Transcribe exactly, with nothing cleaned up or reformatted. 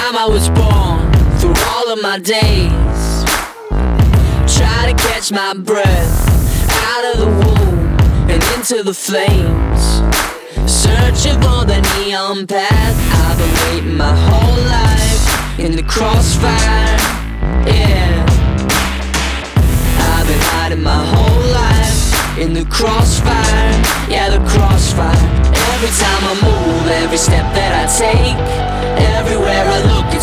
time I was born, through all of my days, try to catch my breath out of the womb and into the flames, searching for the neon path. I've been waiting my whole life in the crossfire, yeah. I've been hiding my whole life in the crossfire, yeah, the crossfire. Every time I move, every step that I take, everywhere I look